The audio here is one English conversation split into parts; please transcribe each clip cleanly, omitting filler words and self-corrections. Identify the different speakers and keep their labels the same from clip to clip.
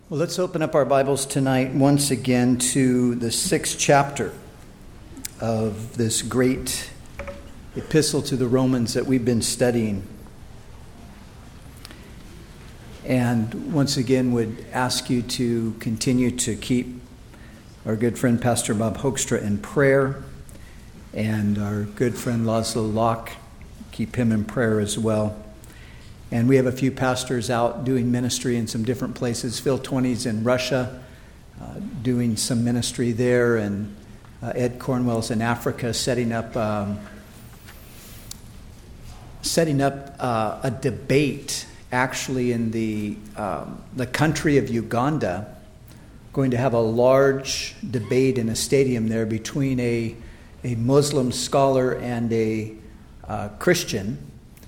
Speaker 1: Well, let's open up our Bibles tonight once again to the 6th chapter of this great epistle to the Romans that we've been studying. And once again would ask you to continue to keep our good friend Pastor Bob Hoekstra in prayer, and our good friend Laszlo Locke, keep him in prayer as well. And we have a few pastors out doing ministry in some different places. Phil 20's in Russia, doing some ministry there, and Ed Cornwell's in Africa, setting up a debate actually in the country of Uganda. Going to have a large debate in a stadium there between a Muslim scholar and a Christian,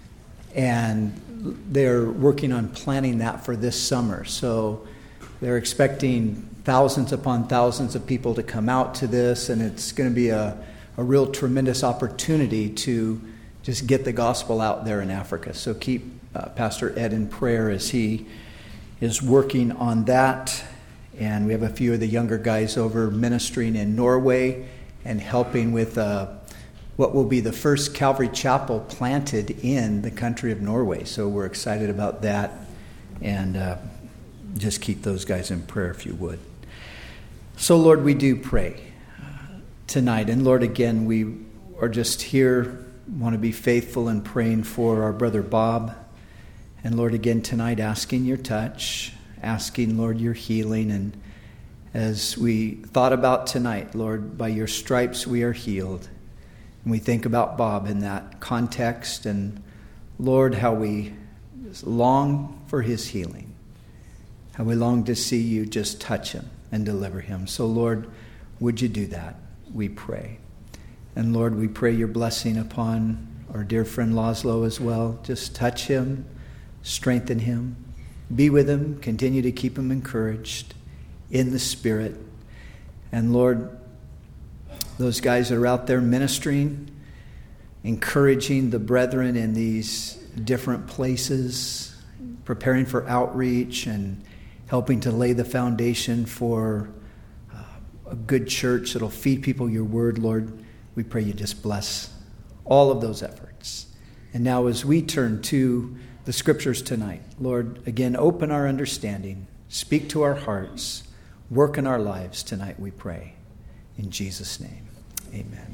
Speaker 1: and they're working on planning that for this summer. So they're expecting thousands upon thousands of people to come out to this, and it's going to be a real tremendous opportunity to just get the gospel out there in Africa. So keep Pastor Ed in prayer as he is working on that. And we have a few of the younger guys over ministering in Norway and helping with what will be the first Calvary Chapel planted in the country of Norway. So we're excited about that, and just keep those guys in prayer if you would. So Lord, we do pray tonight. And Lord, again, we are just here, want to be faithful in praying for our brother Bob. And Lord, again tonight, asking your touch, asking, Lord, your healing. And as we thought about tonight, Lord, by your stripes we are healed. And we think about Bob in that context, and Lord, how we long for his healing, how we long to see you just touch him and deliver him. So Lord, would you do that, we pray. And Lord, we pray your blessing upon our dear friend Laszlo as well. Just touch him, strengthen him, be with him, continue to keep him encouraged in the Spirit. And Lord, those guys that are out there ministering, encouraging the brethren in these different places, preparing for outreach and helping to lay the foundation for a good church that'll feed people your word, Lord, we pray you just bless all of those efforts. And now as we turn to the scriptures tonight, Lord, again, open our understanding, speak to our hearts, work in our lives tonight, we pray. In Jesus' name, amen.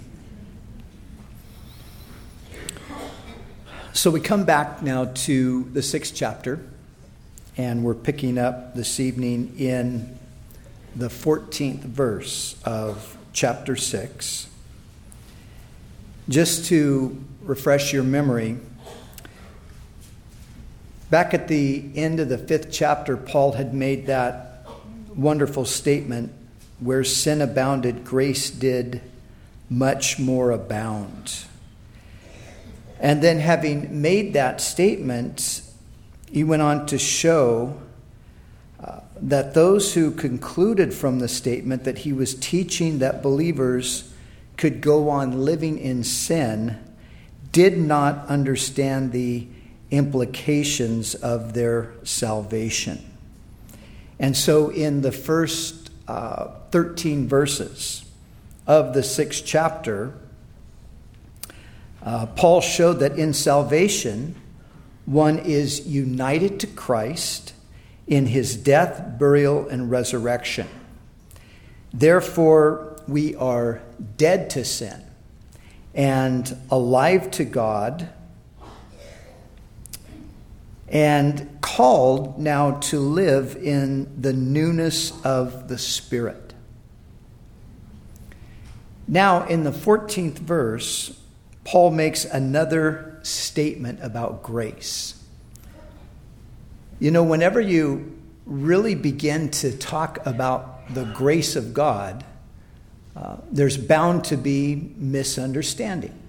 Speaker 1: So we come back now to the 6th chapter, and we're picking up this evening in the 14th verse of chapter 6. Just to refresh your memory, back at the end of the 5th chapter, Paul had made that wonderful statement, where sin abounded, grace did much more abound. And then having made that statement, he went on to show that those who concluded from the statement that he was teaching that believers could go on living in sin did not understand the implications of their salvation. And so in the first 13 verses of the 6th chapter, Paul showed that in salvation, one is united to Christ in his death, burial, and resurrection. Therefore, we are dead to sin and alive to God, and called now to live in the newness of the Spirit. Now, in the 14th verse, Paul makes another statement about grace. You know, whenever you really begin to talk about the grace of God, there's bound to be misunderstanding.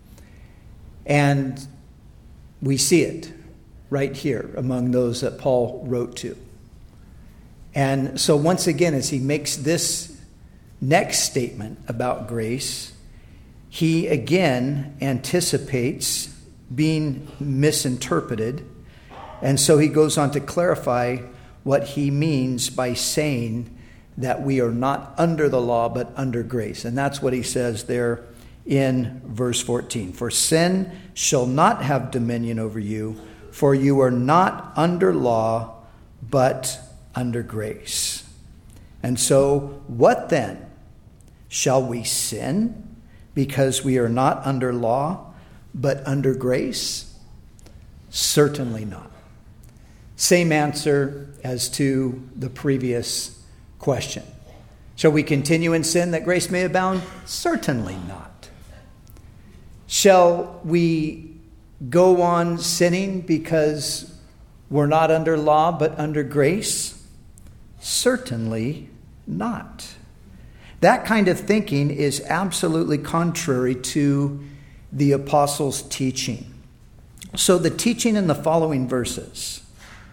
Speaker 1: And we see it right here among those that Paul wrote to. And so once again, as he makes this next statement about grace, he again anticipates being misinterpreted. And so he goes on to clarify what he means by saying that we are not under the law but under grace. And that's what he says there in verse 14. For sin shall not have dominion over you, for you are not under law but under grace. And so what then? Shall we sin because we are not under law but under grace? Certainly not. Same answer as to the previous question. Shall we continue in sin that grace may abound? Certainly not. Shall we go on sinning because we're not under law but under grace? Certainly not. That kind of thinking is absolutely contrary to the apostles' teaching. So the teaching in the following verses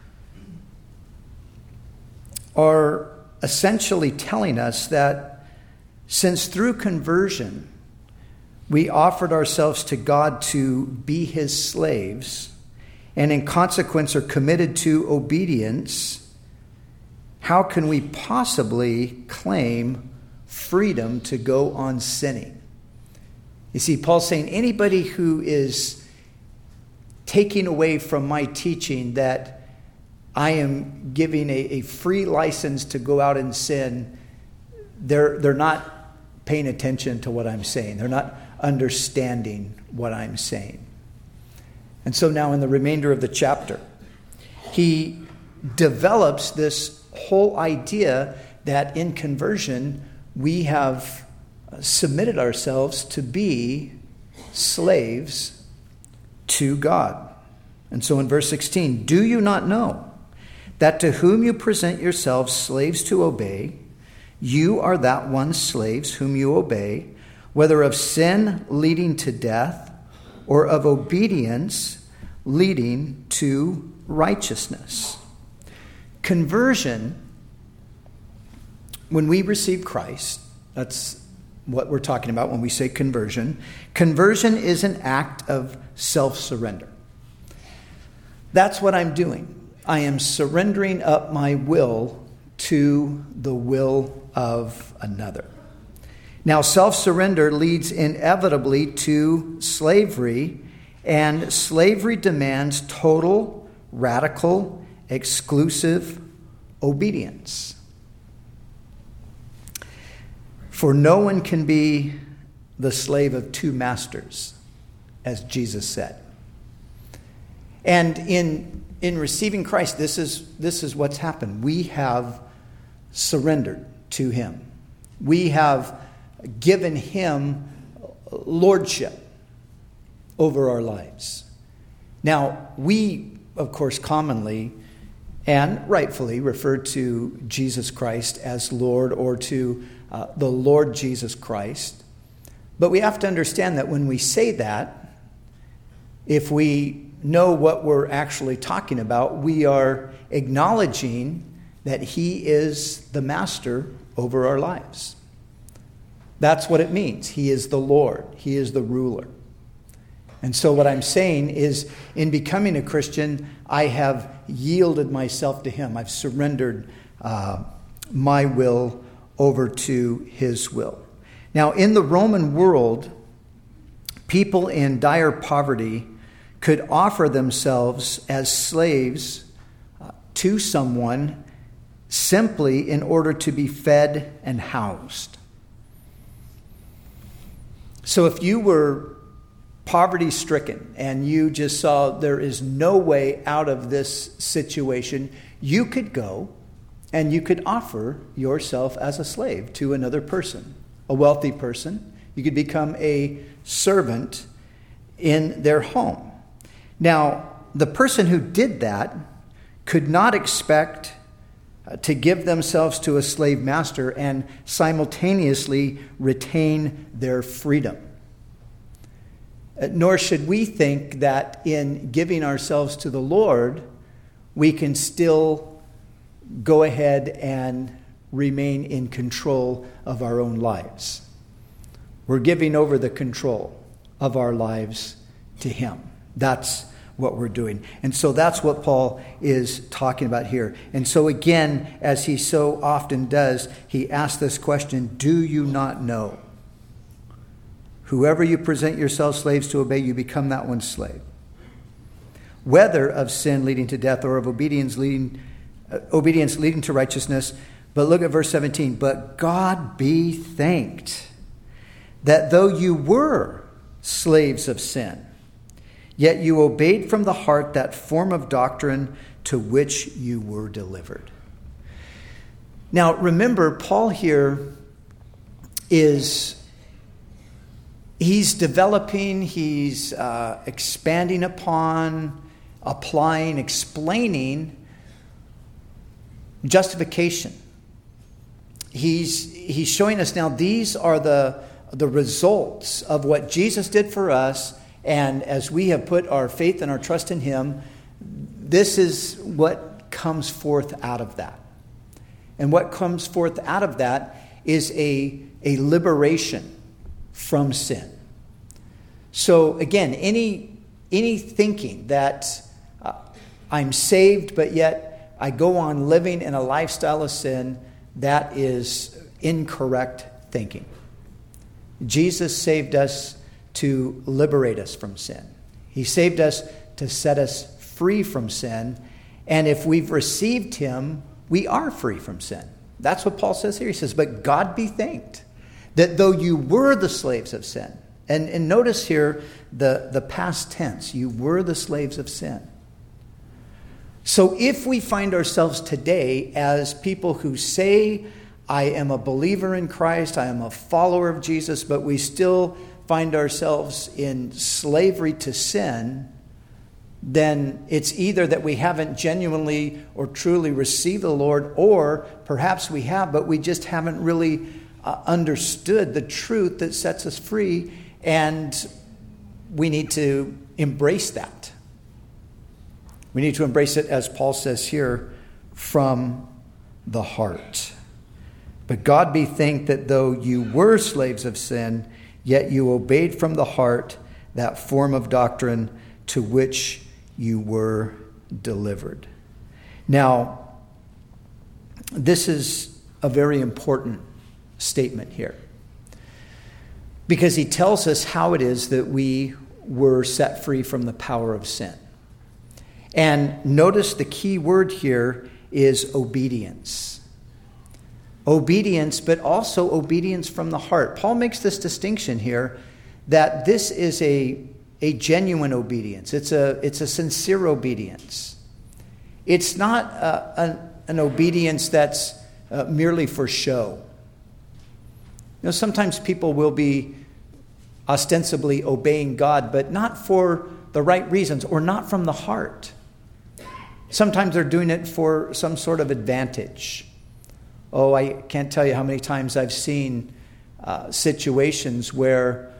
Speaker 1: are essentially telling us that since through conversion we offered ourselves to God to be his slaves, and in consequence are committed to obedience, how can we possibly claim freedom to go on sinning? You see, Paul's saying anybody who is taking away from my teaching that I am giving a free license to go out and sin, they're not paying attention to what I'm saying. They're not understanding what I'm saying. And so now in the remainder of the chapter, he develops this whole idea that in conversion we have submitted ourselves to be slaves to God. And so in verse 16, do you not know that to whom you present yourselves slaves to obey, you are that one slaves whom you obey, whether of sin leading to death or of obedience leading to righteousness? Conversion, when we receive Christ, that's what we're talking about when we say conversion. Conversion is an act of self-surrender. That's what I'm doing. I am surrendering up my will to the will of another. Now, self-surrender leads inevitably to slavery, and slavery demands total, radical, exclusive obedience. For no one can be the slave of two masters, as Jesus said. And in receiving Christ, this is what's happened. We have surrendered to him. We have given him lordship over our lives. Now, we, of course, commonly and rightfully refer to Jesus Christ as Lord, or to the Lord Jesus Christ. But we have to understand that when we say that, if we know what we're actually talking about, we are acknowledging that he is the master over our lives. That's what it means. He is the Lord. He is the ruler. And so what I'm saying is, in becoming a Christian, I have yielded myself to him. I've surrendered my will over to his will. Now, in the Roman world, people in dire poverty could offer themselves as slaves to someone simply in order to be fed and housed. So if you were poverty-stricken and you just saw there is no way out of this situation, you could go and you could offer yourself as a slave to another person, a wealthy person. You could become a servant in their home. Now, the person who did that could not expect to give themselves to a slave master and simultaneously retain their freedom. Nor should we think that in giving ourselves to the Lord, we can still go ahead and remain in control of our own lives. We're giving over the control of our lives to him. That's what we're doing. And so that's what Paul is talking about here. And so again, as he so often does, he asks this question, do you not know? Whoever you present yourselves slaves to obey, you become that one's slave. Whether of sin leading to death or of obedience leading to righteousness. But look at verse 17. But God be thanked that though you were slaves of sin, yet you obeyed from the heart that form of doctrine to which you were delivered. Now remember, Paul here he's developing, he's expanding upon, applying, explaining justification. He's showing us now these are the results of what Jesus did for us, and as we have put our faith and our trust in him, this is what comes forth out of that. And what comes forth out of that is a liberation from sin. So again, any thinking that I'm saved, but yet I go on living in a lifestyle of sin, that is incorrect thinking. Jesus saved us to liberate us from sin. He saved us to set us free from sin. And if we've received him, we are free from sin. That's what Paul says here. He says, but God be thanked that though you were the slaves of sin. And notice here the past tense. You were the slaves of sin. So if we find ourselves today as people who say, I am a believer in Christ, I am a follower of Jesus, but we still find ourselves in slavery to sin, then it's either that we haven't genuinely or truly received the Lord, or perhaps we have, but we just haven't really understood the truth that sets us free, and we need to embrace that. We need to embrace it, as Paul says here, from the heart. But God be thanked that though you were slaves of sin, yet you obeyed from the heart that form of doctrine to which you were delivered. Now, this is a very important statement here, because he tells us how it is that we were set free from the power of sin. And notice the key word here is obedience. Obedience, but also obedience from the heart. Paul makes this distinction here that this is a genuine obedience. It's a sincere obedience. It's not an obedience that's merely for show. You know, sometimes people will be ostensibly obeying God, but not for the right reasons or not from the heart. Sometimes they're doing it for some sort of advantage. Oh, I can't tell you how many times I've seen situations where,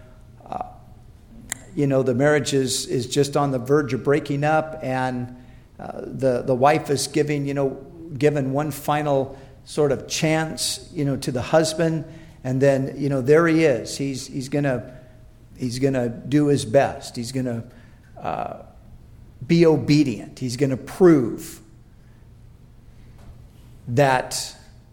Speaker 1: the marriage is just on the verge of breaking up, and the wife is given one final sort of chance, to the husband, and then, there he is. He's gonna do his best. He's gonna be obedient. He's gonna prove that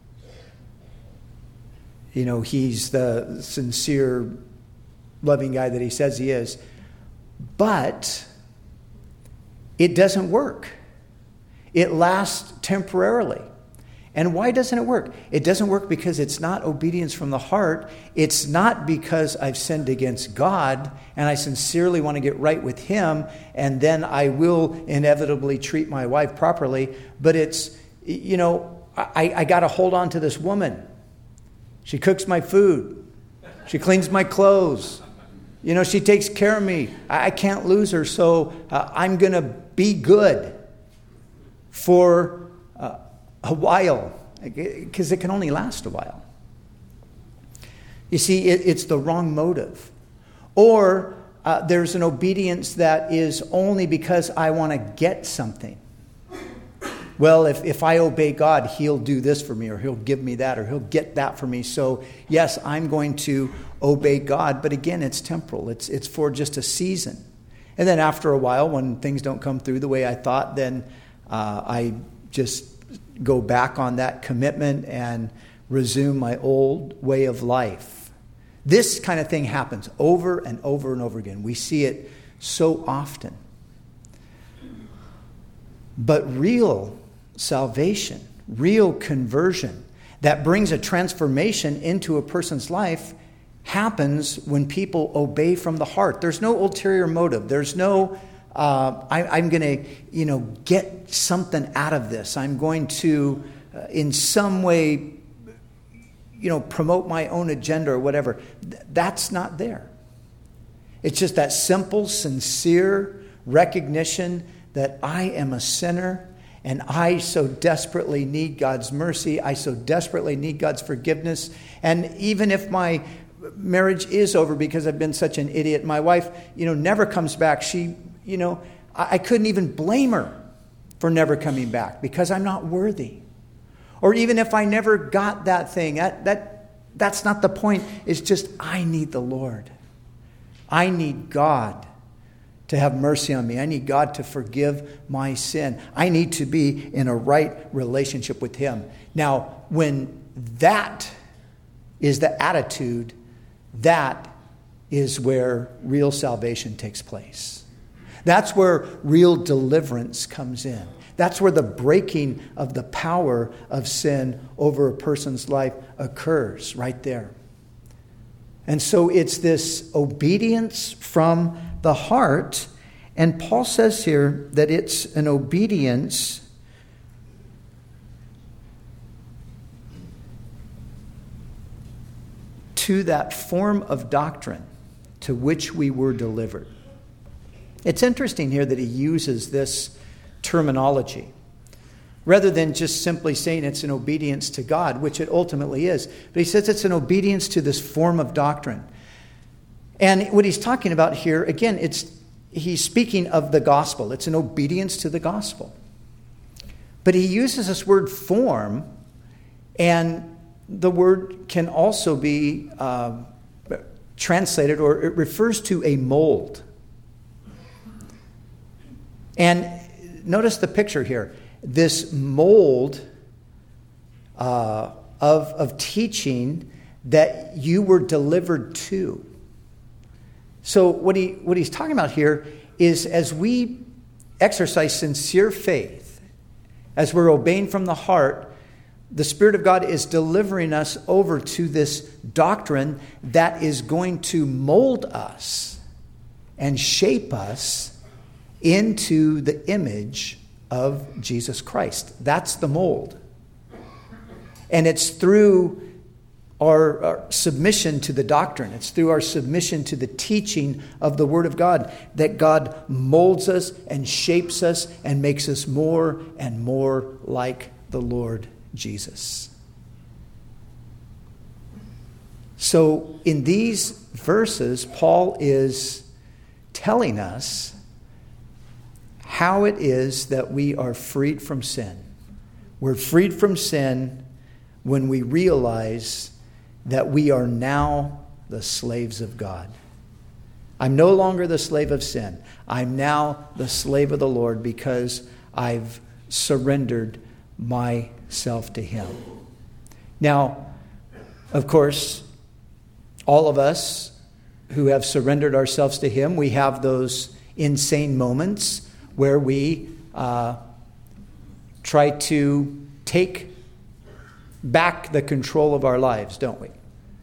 Speaker 1: he's the sincere, loving guy that he says he is. But it doesn't work. It lasts temporarily. And why doesn't it work? It doesn't work because it's not obedience from the heart. It's not because I've sinned against God and I sincerely want to get right with him, and then I will inevitably treat my wife properly. But it's, I got to hold on to this woman. She cooks my food. She cleans my clothes. She takes care of me. I can't lose her, so I'm going to be good for a while, because it can only last a while. You see, it's the wrong motive. Or there's an obedience that is only because I want to get something. Well, if I obey God, he'll do this for me, or he'll give me that, or he'll get that for me. So, yes, I'm going to obey God. But again, it's temporal. It's for just a season. And then after a while, when things don't come through the way I thought, then I just go back on that commitment and resume my old way of life. This kind of thing happens over and over and over again. We see it so often. But real salvation, real conversion that brings a transformation into a person's life happens when people obey from the heart. There's no ulterior motive. There's no, I'm going to, get something out of this. I'm going to, in some way, promote my own agenda or whatever. That's not there. It's just that simple, sincere recognition that I am a sinner and I so desperately need God's mercy. I so desperately need God's forgiveness. And even if my marriage is over because I've been such an idiot, my wife, never comes back. She, I couldn't even blame her for never coming back because I'm not worthy. Or even if I never got that thing, that's not the point. It's just I need the Lord. I need God to have mercy on me. I need God to forgive my sin. I need to be in a right relationship with Him. Now, when that is the attitude, that is where real salvation takes place. That's where real deliverance comes in. That's where the breaking of the power of sin over a person's life occurs, right there. And so it's this obedience from the heart. And Paul says here that it's an obedience to that form of doctrine to which we were delivered. It's interesting here that he uses this terminology rather than just simply saying it's an obedience to God, which it ultimately is. But he says it's an obedience to this form of doctrine. And what he's talking about here, again, he's speaking of the gospel. It's an obedience to the gospel. But he uses this word form, and the word can also be translated, or it refers to a mold. And notice the picture here. This mold of teaching that you were delivered to. So what he's talking about here is as we exercise sincere faith, as we're obeying from the heart, the Spirit of God is delivering us over to this doctrine that is going to mold us and shape us into the image of Jesus Christ. That's the mold. And it's through our submission to the doctrine. It's through our submission to the teaching of the Word of God that God molds us and shapes us and makes us more and more like the Lord Jesus. So in these verses, Paul is telling us how it is that we are freed from sin. We're freed from sin when we realize that we are now the slaves of God. I'm no longer the slave of sin. I'm now the slave of the Lord because I've surrendered myself to Him. Now, of course, all of us who have surrendered ourselves to Him, we have those insane moments where we try to take back the control of our lives, don't we?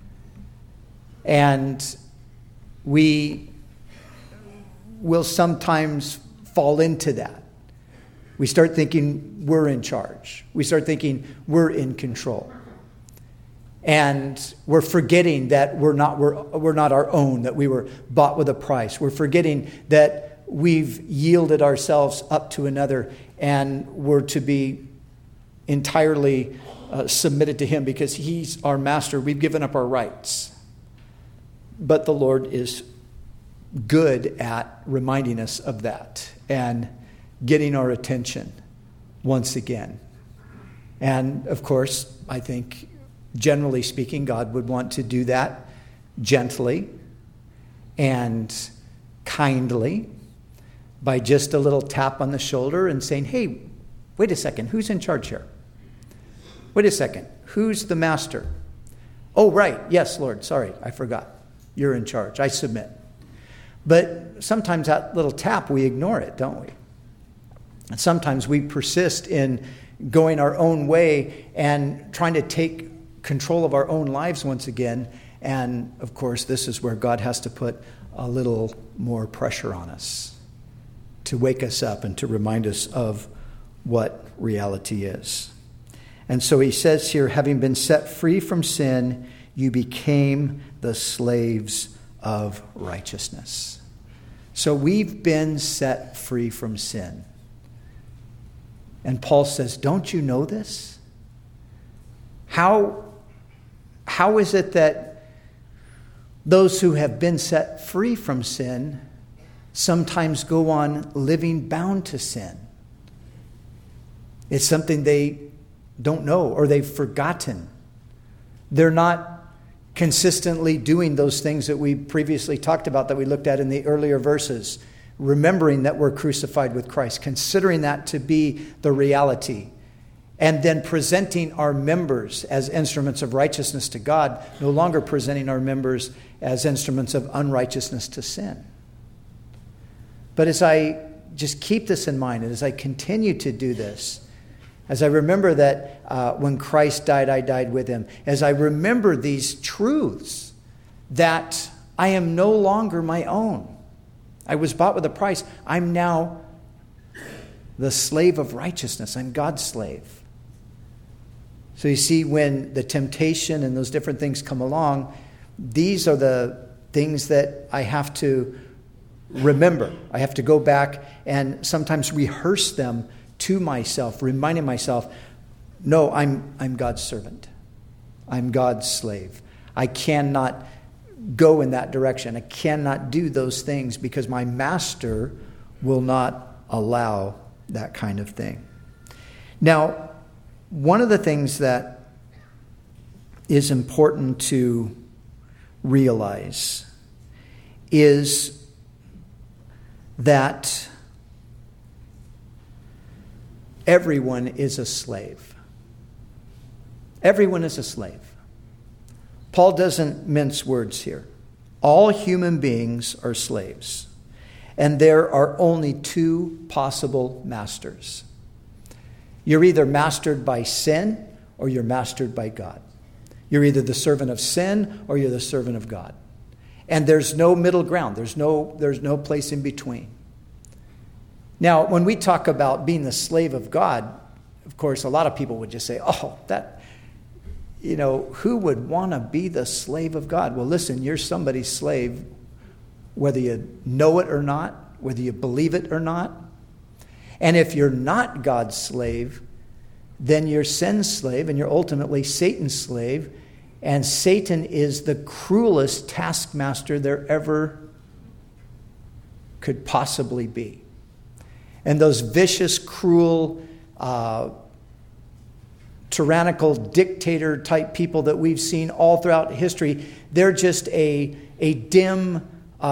Speaker 1: And we will sometimes fall into that. We start thinking we're in charge. We start thinking we're in control. And we're forgetting that we're not our own, that we were bought with a price. We're forgetting that we've yielded ourselves up to another and we're to be entirely submitted to Him because He's our master. We've given up our rights. But the Lord is good at reminding us of that and getting our attention once again. And of course, I think generally speaking, God would want to do that gently and kindly by just a little tap on the shoulder and saying, hey, wait a second, who's in charge here? Wait a second, who's the master? Oh, right, yes, Lord, sorry, I forgot. You're in charge, I submit. But sometimes that little tap, we ignore it, don't we? And sometimes we persist in going our own way and trying to take control of our own lives once again. And, of course, this is where God has to put a little more pressure on us to wake us up and to remind us of what reality is. And so he says here, having been set free from sin, you became the slaves of righteousness. So we've been set free from sin. And Paul says, don't you know this? How is it that those who have been set free from sin sometimes go on living bound to sin? It's something they don't know or they've forgotten. They're not consistently doing those things that we previously talked about, that we looked at in the earlier verses. Remembering that we're crucified with Christ, considering that to be the reality, and then presenting our members as instruments of righteousness to God, no longer presenting our members as instruments of unrighteousness to sin. But as I just keep this in mind, and as I continue to do this, as I remember that when Christ died, I died with him, as I remember these truths, that I am no longer my own. I was bought with a price. I'm now the slave of righteousness. I'm God's slave. So you see, when the temptation and those different things come along, these are the things that I have to remember. I have to go back and sometimes rehearse them to myself, reminding myself, no, I'm God's servant. I'm God's slave. I cannot go in that direction. I cannot do those things because my master will not allow that kind of thing. Now, one of the things that is important to realize is that everyone is a slave. Everyone is a slave. Paul doesn't mince words here. All human beings are slaves. And there are only two possible masters. You're either mastered by sin or you're mastered by God. You're either the servant of sin or you're the servant of God. And there's no middle ground. There's no place in between. Now, when we talk about being the slave of God, of course, a lot of people would just say, oh, that... who would want to be the slave of God? Well, listen, you're somebody's slave, whether you know it or not, whether you believe it or not. And if you're not God's slave, then you're sin's slave, and you're ultimately Satan's slave. And Satan is the cruelest taskmaster there ever could possibly be. And those vicious, cruel, tyrannical dictator type people that we've seen all throughout history, they're just a dim,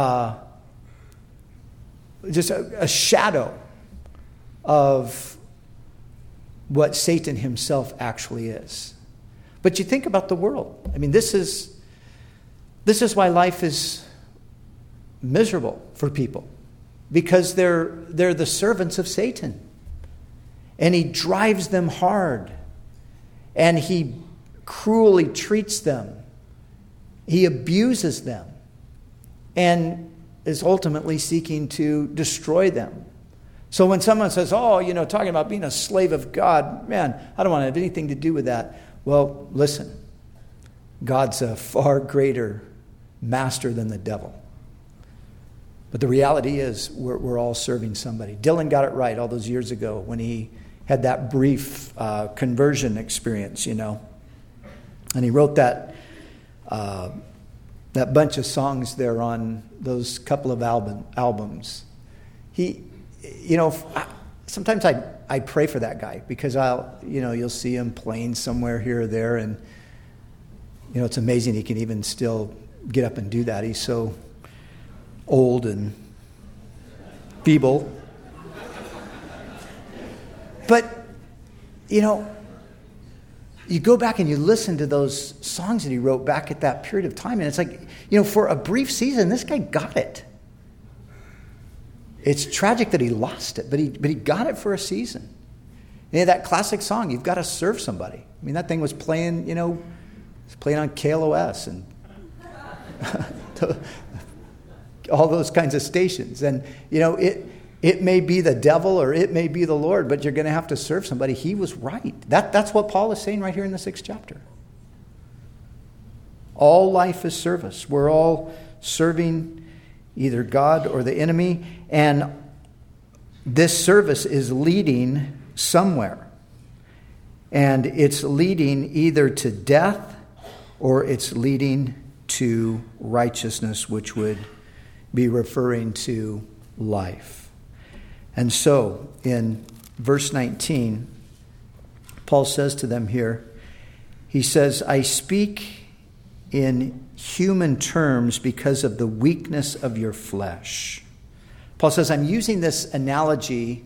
Speaker 1: just a shadow of what Satan himself actually is. But you think about the world. I mean, this is why life is miserable for people, because they're the servants of Satan, and he drives them hard. And he cruelly treats them. He abuses them. And is ultimately seeking to destroy them. So when someone says, talking about being a slave of God, man, I don't want to have anything to do with that. Well, listen. God's a far greater master than the devil. But the reality is we're all serving somebody. Dylan got it right all those years ago when he had that brief conversion experience, and he wrote that bunch of songs there on those couple of albums. He, sometimes I pray for that guy because you'll see him playing somewhere here or there, and it's amazing he can even still get up and do that. He's so old and feeble. But, you go back and you listen to those songs that he wrote back at that period of time, and it's like, for a brief season, this guy got it. It's tragic that he lost it, but he got it for a season. That classic song, "You've Got to Serve Somebody." I mean, that thing was playing, it's playing on KLOS and all those kinds of stations. And, it may be the devil or it may be the Lord, but you're going to have to serve somebody. He was right. That's what Paul is saying right here in the 6th chapter. All life is service. We're all serving either God or the enemy, and this service is leading somewhere. And it's leading either to death or it's leading to righteousness, which would be referring to life. And so, in verse 19, Paul says to them here, he says, "I speak in human terms because of the weakness of your flesh." Paul says, I'm using this analogy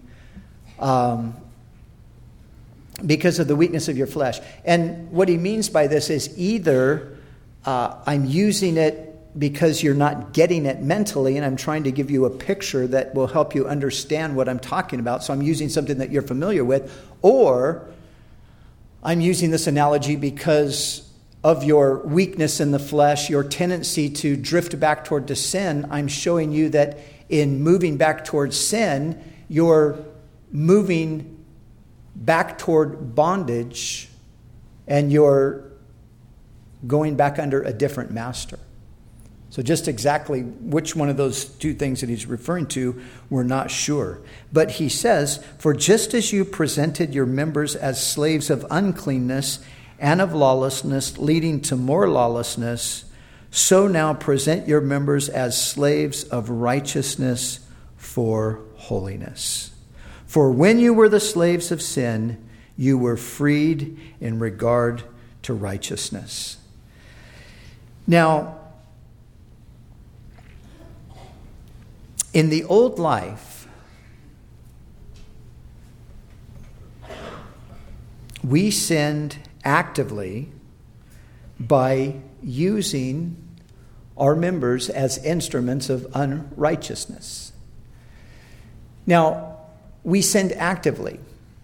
Speaker 1: because of the weakness of your flesh. And what he means by this is either I'm using it because you're not getting it mentally, and I'm trying to give you a picture that will help you understand what I'm talking about. So I'm using something that you're familiar with. Or I'm using this analogy because of your weakness in the flesh, your tendency to drift back toward the sin. I'm showing you that in moving back towards sin, you're moving back toward bondage, and you're going back under a different master. So just exactly which one of those two things that he's referring to, we're not sure. But he says, "For just as you presented your members as slaves of uncleanness and of lawlessness, leading to more lawlessness, so now present your members as slaves of righteousness for holiness. For when you were the slaves of sin, you were freed in regard to righteousness." Now, in the old life, we sinned actively by using our members as instruments of unrighteousness. Now, we sinned actively.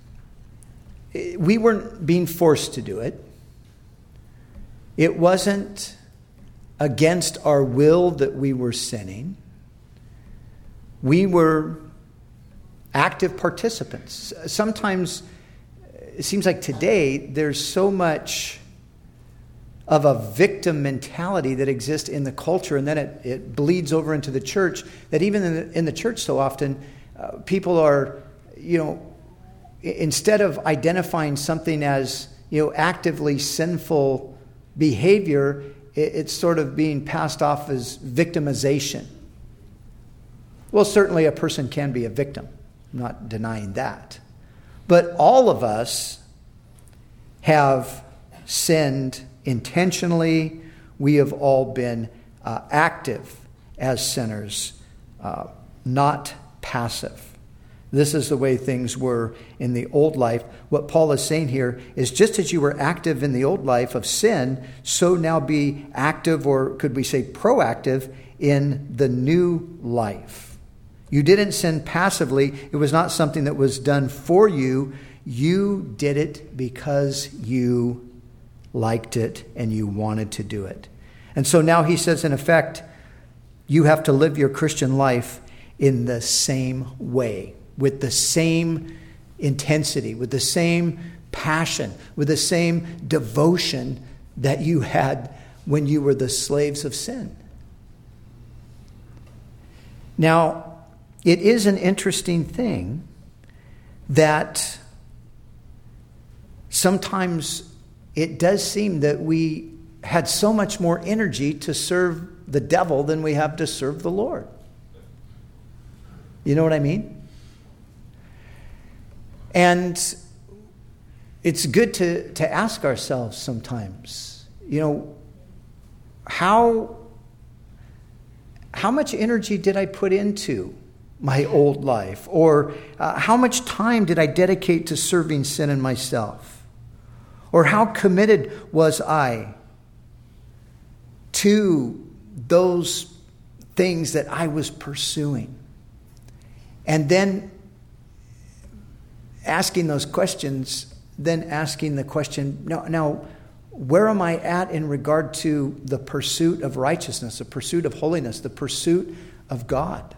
Speaker 1: We weren't being forced to do it. It wasn't against our will that we were sinning. We were active participants. Sometimes it seems like today there's so much of a victim mentality that exists in the culture, and then it bleeds over into the church, that even in the church so often people are, instead of identifying something as, actively sinful behavior, it's sort of being passed off as victimization. Well, certainly a person can be a victim. I'm not denying that. But all of us have sinned intentionally. We have all been active as sinners, not passive. This is the way things were in the old life. What Paul is saying here is, just as you were active in the old life of sin, so now be active, or could we say proactive, in the new life. You didn't sin passively. It was not something that was done for you. You did it because you liked it and you wanted to do it. And so now he says, in effect, you have to live your Christian life in the same way, with the same intensity, with the same passion, with the same devotion that you had when you were the slaves of sin. Now, it is an interesting thing that sometimes it does seem that we had so much more energy to serve the devil than we have to serve the Lord. You know what I mean? And it's good to ask ourselves sometimes, how much energy did I put into my old life? Or how much time did I dedicate to serving sin in myself? Or how committed was I to those things that I was pursuing? And then asking those questions, then asking the question, now, where am I at in regard to the pursuit of righteousness, the pursuit of holiness, the pursuit of God?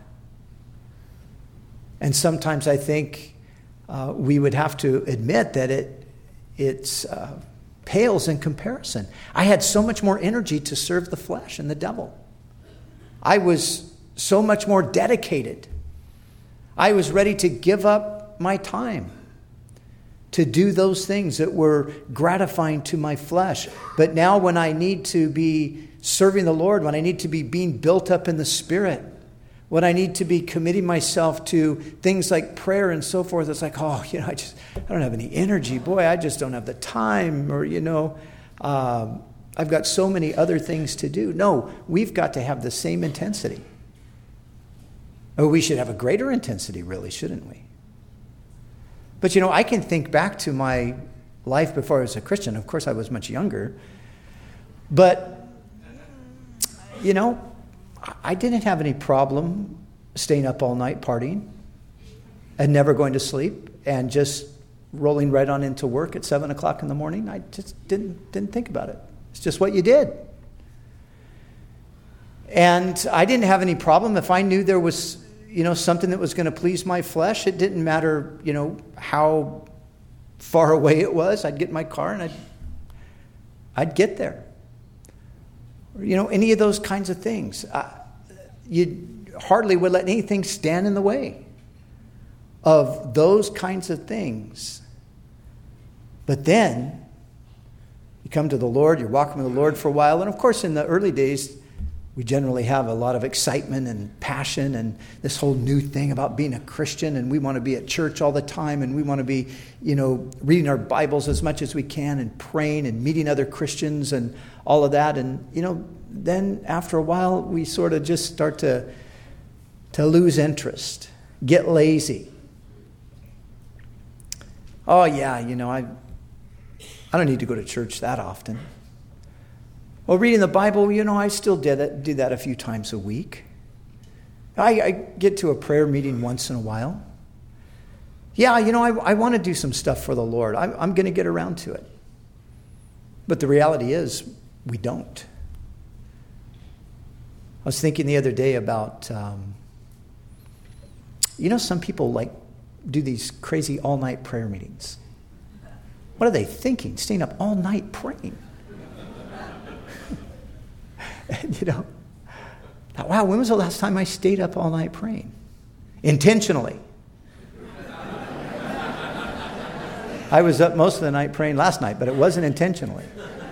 Speaker 1: And sometimes I think we would have to admit that it pales in comparison. I had so much more energy to serve the flesh and the devil. I was so much more dedicated. I was ready to give up my time to do those things that were gratifying to my flesh. But now when I need to be serving the Lord, when I need to be being built up in the Spirit, when I need to be committing myself to things like prayer and so forth, it's like, I don't have any energy. Boy, I just don't have the time. Or, I've got so many other things to do. No, we've got to have the same intensity. Or we should have a greater intensity, really, shouldn't we? But, I can think back to my life before I was a Christian. Of course, I was much younger. But, I didn't have any problem staying up all night partying and never going to sleep and just rolling right on into work at 7 o'clock in the morning. I just didn't think about it. It's just what you did. And I didn't have any problem if I knew there was something that was going to please my flesh. It didn't matter, how far away it was. I'd get in my car and I'd get there. Any of those kinds of things. You hardly would let anything stand in the way of those kinds of things. But then you come to the Lord, you're walking with the Lord for a while. And of course, in the early days, we generally have a lot of excitement and passion and this whole new thing about being a Christian, and we want to be at church all the time, and we want to be, reading our Bibles as much as we can and praying and meeting other Christians and all of that. And, then after a while, we sort of just start to lose interest, get lazy. Oh, yeah, I don't need to go to church that often. Well, reading the Bible, I still do that a few times a week. I get to a prayer meeting once in a while. Yeah, I want to do some stuff for the Lord. I'm going to get around to it. But the reality is, we don't. I was thinking the other day about, some people do these crazy all-night prayer meetings. What are they thinking? Staying up all night praying. And, wow, when was the last time I stayed up all night praying? Intentionally. I was up most of the night praying last night, but it wasn't intentionally.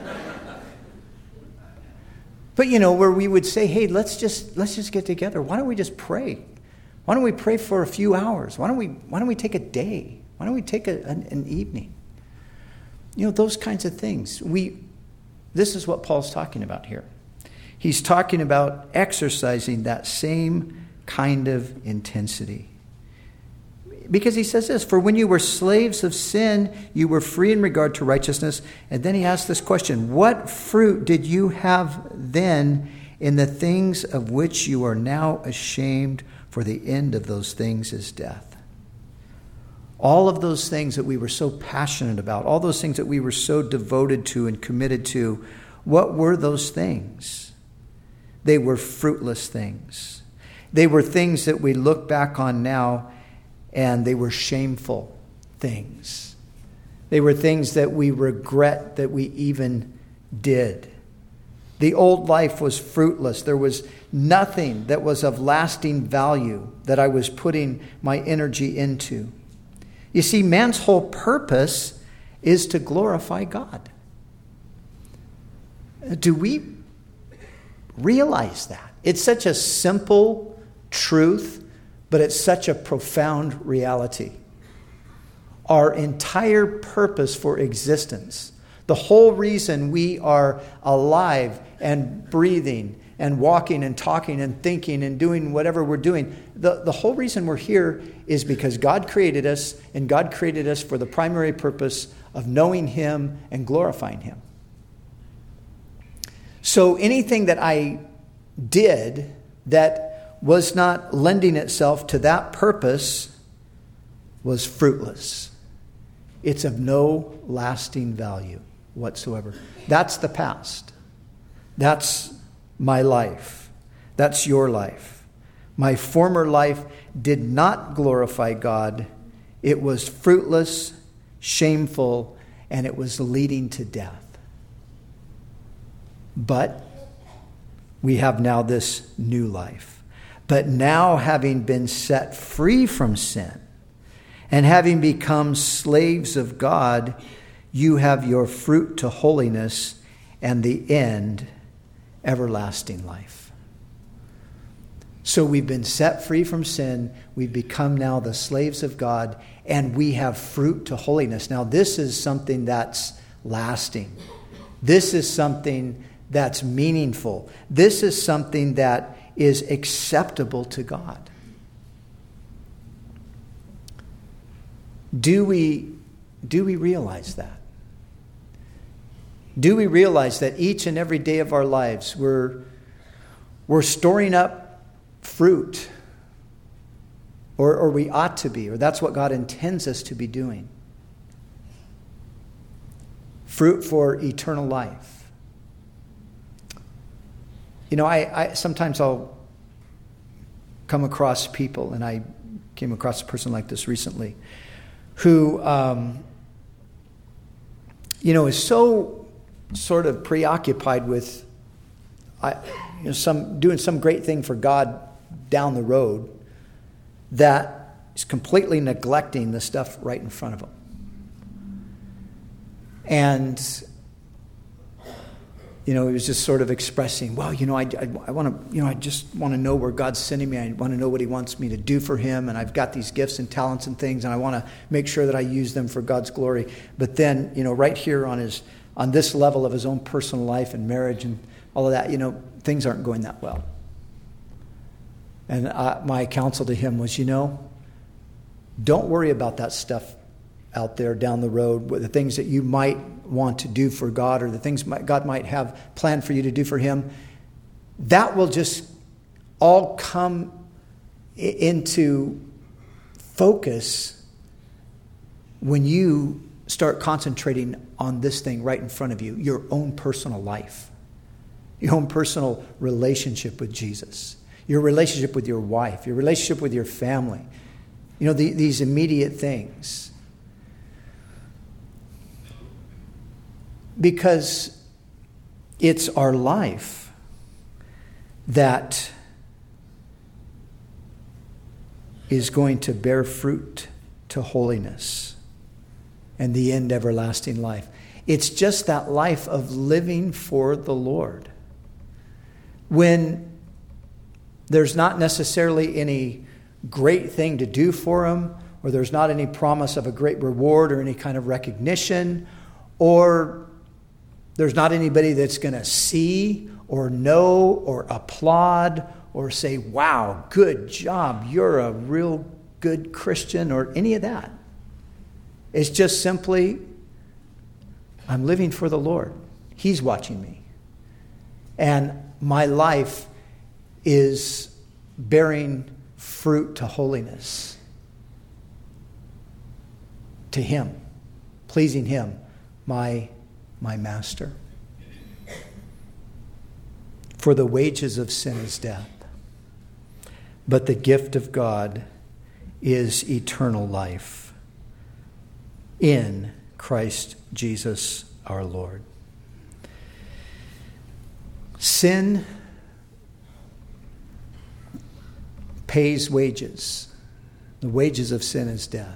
Speaker 1: But, where we would say, hey, let's just get together. Why don't we just pray? Why don't we pray for a few hours? Why don't we take a day? Why don't we take an evening? Those kinds of things. This is what Paul's talking about here. He's talking about exercising that same kind of intensity. Because he says this, for when you were slaves of sin, you were free in regard to righteousness. And then he asks this question, what fruit did you have then in the things of which you are now ashamed, for the end of those things is death? All of those things that we were so passionate about, all those things that we were so devoted to and committed to, what were those things? They were fruitless things. They were things that we look back on now, and they were shameful things. They were things that we regret that we even did. The old life was fruitless. There was nothing that was of lasting value that I was putting my energy into. You see, man's whole purpose is to glorify God. Do we realize that? It's such a simple truth, but it's such a profound reality. Our entire purpose for existence, the whole reason we are alive and breathing and walking and talking and thinking and doing whatever we're doing. The whole reason we're here is because God created us, and God created us for the primary purpose of knowing Him and glorifying Him. So anything that I did that was not lending itself to that purpose was fruitless. It's of no lasting value whatsoever. That's the past. That's my life. That's your life. My former life did not glorify God. It was fruitless, shameful, and it was leading to death. But we have now this new life. But now, having been set free from sin and having become slaves of God, you have your fruit to holiness and the end, everlasting life. So we've been set free from sin. We've become now the slaves of God, and we have fruit to holiness. Now, this is something that's lasting. This is something that's meaningful. This is something that is acceptable to God. Do we realize that? Do we realize that each and every day of our lives we're storing up fruit, or we ought to be, or that's what God intends us to be doing? Fruit for eternal life. You know, I sometimes I'll come across people, and I came across a person like this recently, who, is so sort of preoccupied with doing some great thing for God down the road that is completely neglecting the stuff right in front of him. And he was just sort of expressing, well, I want to, I just want to know where God's sending me. I want to know what He wants me to do for Him. And I've got these gifts and talents and things, and I want to make sure that I use them for God's glory. But then, right here on this level of his own personal life and marriage and all of that, things aren't going that well. And my counsel to him was, don't worry about that stuff out there down the road, the things that you might want to do for God, or the things God might have planned for you to do for Him. That will just all come into focus when you start concentrating on this thing right in front of you, your own personal life, your own personal relationship with Jesus, your relationship with your wife, your relationship with your family, these immediate things. Because it's our life that is going to bear fruit to holiness and the end, everlasting life. It's just that life of living for the Lord. When there's not necessarily any great thing to do for Him, or there's not any promise of a great reward or any kind of recognition, or there's not anybody that's going to see or know or applaud or say, wow, good job, you're a real good Christian, or any of that. It's just simply, I'm living for the Lord. He's watching me. And my life is bearing fruit to holiness, to Him, pleasing Him, my Master. For the wages of sin is death, but the gift of God is eternal life in Christ Jesus our Lord. Sin pays wages. The wages of sin is death.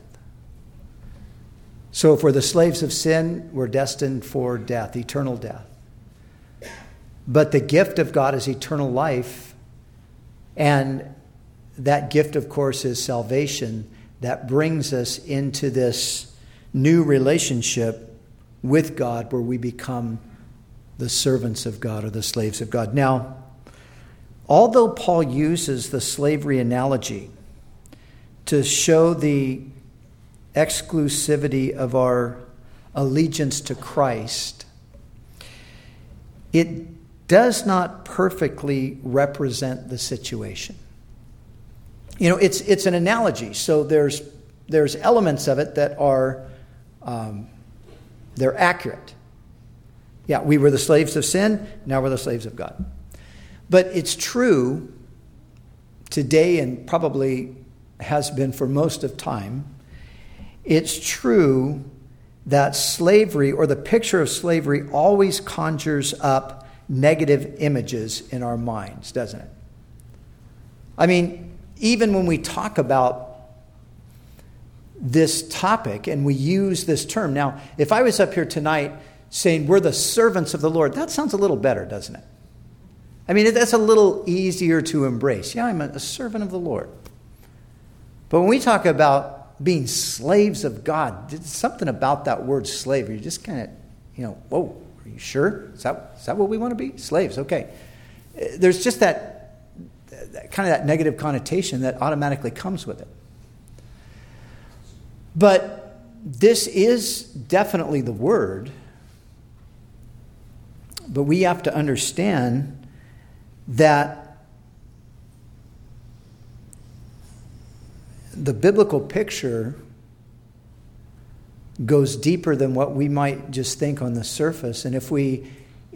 Speaker 1: So for the slaves of sin, we're destined for death, eternal death. But the gift of God is eternal life. And that gift, of course, is salvation that brings us into this new relationship with God, where we become the servants of God or the slaves of God. Now, although Paul uses the slavery analogy to show the exclusivity of our allegiance to Christ, it does not perfectly represent the situation. You know, it's an analogy, so there's elements of it that are they're accurate. Yeah, we were the slaves of sin, now we're the slaves of God. But it's true today, and probably has been for most of time, it's true that slavery, or the picture of slavery, always conjures up negative images in our minds, doesn't it? I mean, even when we talk about this topic and we use this term. Now, if I was up here tonight saying we're the servants of the Lord, that sounds a little better, doesn't it? I mean, that's a little easier to embrace. Yeah, I'm a servant of the Lord. But when we talk about being slaves of God, there's something about that word slave. You just kind of, whoa, are you sure? Is that what we want to be? Slaves, okay. There's just that kind of that negative connotation that automatically comes with it. But this is definitely the word. But we have to understand that the biblical picture goes deeper than what we might just think on the surface. And if we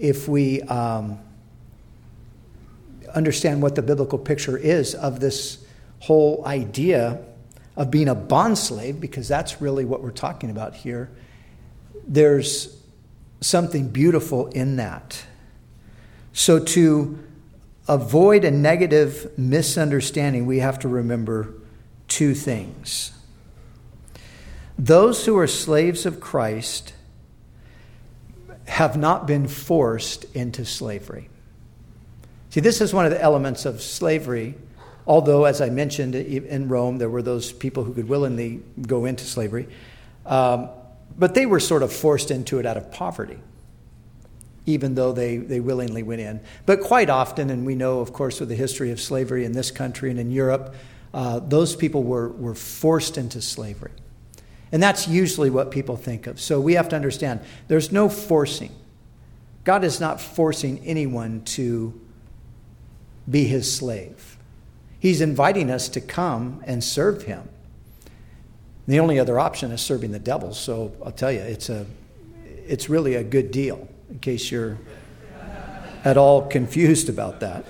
Speaker 1: understand what the biblical picture is of this whole idea of being a bondslave, because that's really what we're talking about here, there's something beautiful in that. So to avoid a negative misunderstanding, we have to remember two things. Those who are slaves of Christ have not been forced into slavery. See, this is one of the elements of slavery. Although, as I mentioned, in Rome, there were those people who could willingly go into slavery. But they were sort of forced into it out of poverty, even though they willingly went in. But quite often, and we know, of course, with the history of slavery in this country and in Europe, those people were forced into slavery. And that's usually what people think of. So we have to understand, there's no forcing. God is not forcing anyone to be his slave. He's inviting us to come and serve him. The only other option is serving the devil. So I'll tell you, it's really a good deal, in case you're at all confused about that.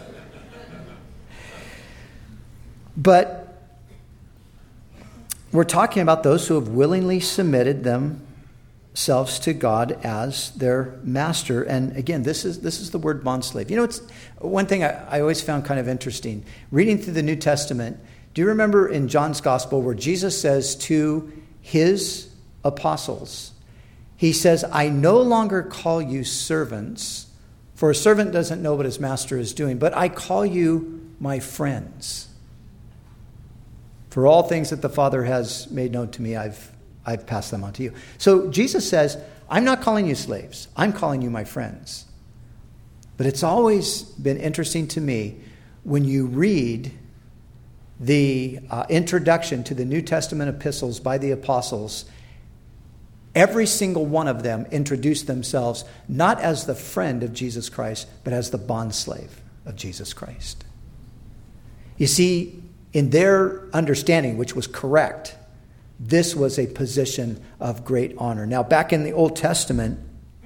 Speaker 1: But we're talking about those who have willingly submitted themselves to God as their master. And again, this is the word bondslave. It's one thing I always found kind of interesting. Reading through the New Testament, do you remember in John's Gospel where Jesus says to his apostles, he says, I no longer call you servants, for a servant doesn't know what his master is doing, but I call you my friends. For all things that the Father has made known to me, I've passed them on to you. So Jesus says, I'm not calling you slaves. I'm calling you my friends. But it's always been interesting to me when you read the introduction to the New Testament epistles by the apostles, every single one of them introduced themselves not as the friend of Jesus Christ, but as the bondslave of Jesus Christ. You see, in their understanding, which was correct, this was a position of great honor. Now, back in the Old Testament,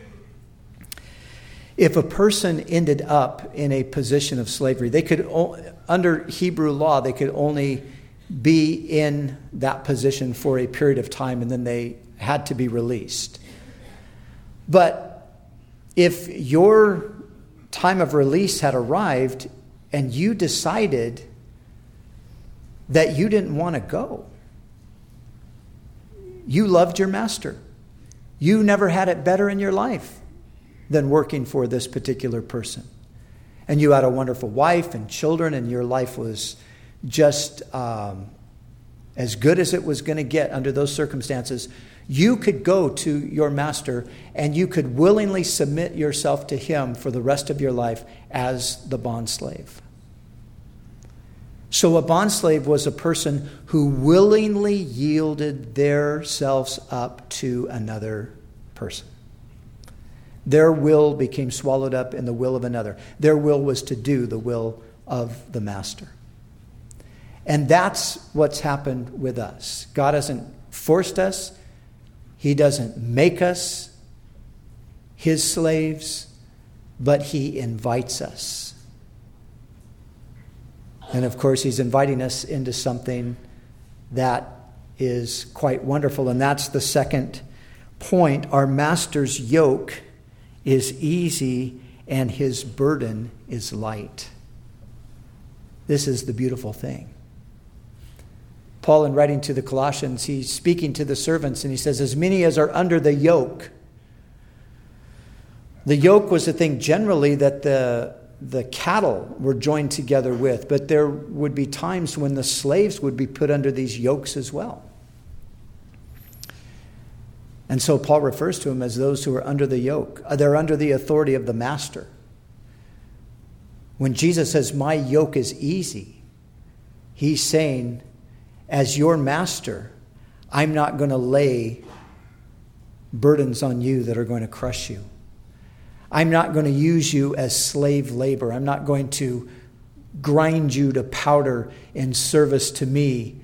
Speaker 1: if a person ended up in a position of slavery, they could, under Hebrew law, they could only be in that position for a period of time, and then they had to be released. But if your time of release had arrived and you decided that you didn't want to go, you loved your master, you never had it better in your life than working for this particular person, and you had a wonderful wife and children, and your life was just as good as it was going to get under those circumstances, you could go to your master and you could willingly submit yourself to him for the rest of your life as the bond slave. So a bondslave was a person who willingly yielded themselves up to another person. Their will became swallowed up in the will of another. Their will was to do the will of the master. And that's what's happened with us. God hasn't forced us. He doesn't make us his slaves, but he invites us. And of course, he's inviting us into something that is quite wonderful. And that's the second point. Our master's yoke is easy and his burden is light. This is the beautiful thing. Paul, in writing to the Colossians, he's speaking to the servants and he says, as many as are under the yoke. The yoke was a thing generally that the cattle were joined together with, but there would be times when the slaves would be put under these yokes as well. And so Paul refers to them as those who are under the yoke. They're under the authority of the master. When Jesus says, my yoke is easy, he's saying, as your master, I'm not going to lay burdens on you that are going to crush you. I'm not going to use you as slave labor. I'm not going to grind you to powder in service to me.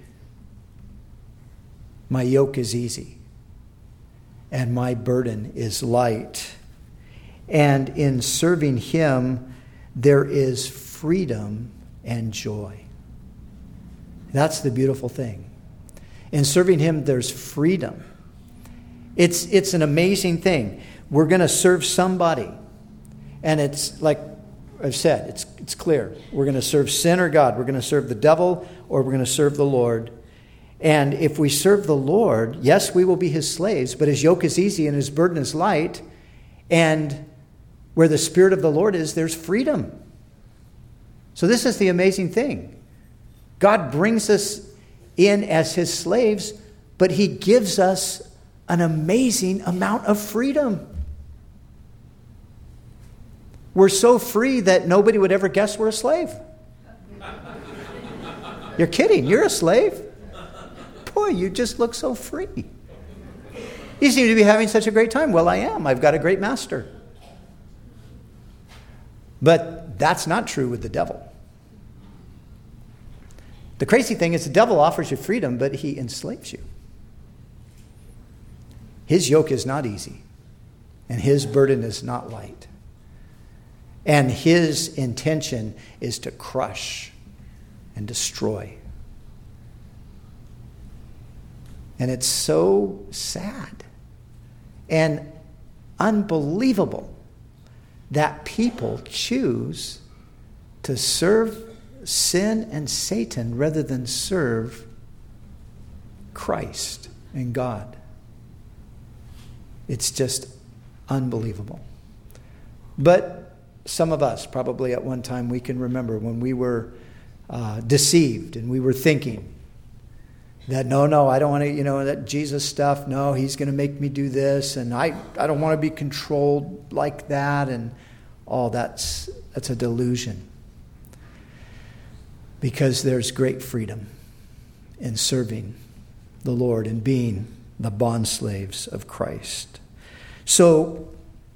Speaker 1: My yoke is easy and my burden is light. And in serving him, there is freedom and joy. That's the beautiful thing. In serving him, there's freedom. It's an amazing thing. We're going to serve somebody. And it's like I've said, it's clear. We're going to serve sin or God. We're going to serve the devil or we're going to serve the Lord. And if we serve the Lord, yes, we will be his slaves, but his yoke is easy and his burden is light. And where the Spirit of the Lord is, there's freedom. So this is the amazing thing. God brings us in as his slaves, but he gives us an amazing amount of freedom. We're so free that nobody would ever guess we're a slave. You're kidding. You're a slave. Boy, you just look so free. You seem to be having such a great time. Well, I am. I've got a great master. But that's not true with the devil. The crazy thing is the devil offers you freedom, but he enslaves you. His yoke is not easy, and his burden is not light. And his intention is to crush and destroy. And it's so sad and unbelievable that people choose to serve sin and Satan rather than serve Christ and God. It's just unbelievable. But some of us, probably at one time, we can remember when we were deceived and we were thinking that, no, I don't want to, that Jesus stuff, no, he's going to make me do this, and I don't want to be controlled like that, and all that's a delusion. Because there's great freedom in serving the Lord and being the bondslaves of Christ. So,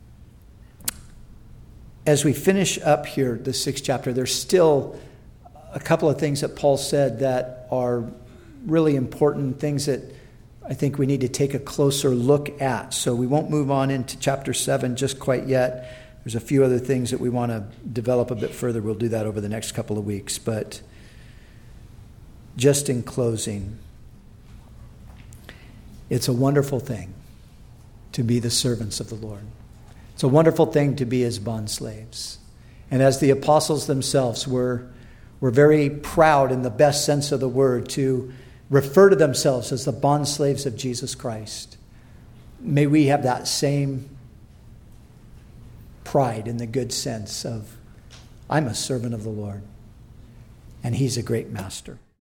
Speaker 1: as we finish up here, the 6th chapter, there's still a couple of things that Paul said that are really important, things that I think we need to take a closer look at. So we won't move on into chapter 7 just quite yet. There's a few other things that we want to develop a bit further. We'll do that over the next couple of weeks. But just in closing, it's a wonderful thing to be the servants of the Lord. It's a wonderful thing to be his bondslaves. And as the apostles themselves were very proud in the best sense of the word to refer to themselves as the bondslaves of Jesus Christ. May we have that same pride in the good sense of, I'm a servant of the Lord, and he's a great master.